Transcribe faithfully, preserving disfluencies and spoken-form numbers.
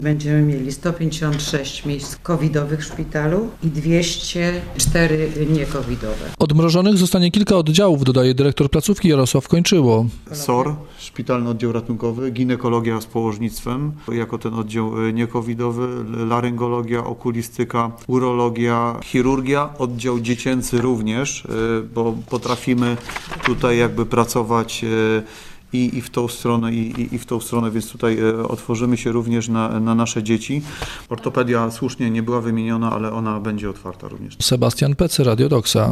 Będziemy mieli sto pięćdziesiąt sześć miejsc covidowych w szpitalu i dwieście cztery niecovidowe. Odmrożonych zostanie kilka oddziałów, dodaje dyrektor placówki Jarosław Kończyło. S O R, szpitalny oddział ratunkowy, ginekologia z położnictwem, jako ten oddział niecovidowy, laryngologia, okulistyka, urologia, chirurgia, oddział dziecięcy również, bo potrafimy tutaj jakby pracować I, i w tą stronę, i, i w tą stronę, więc tutaj otworzymy się również na, na nasze dzieci. Ortopedia słusznie nie była wymieniona, ale ona będzie otwarta również. Sebastian Pecy, Radio Doksa.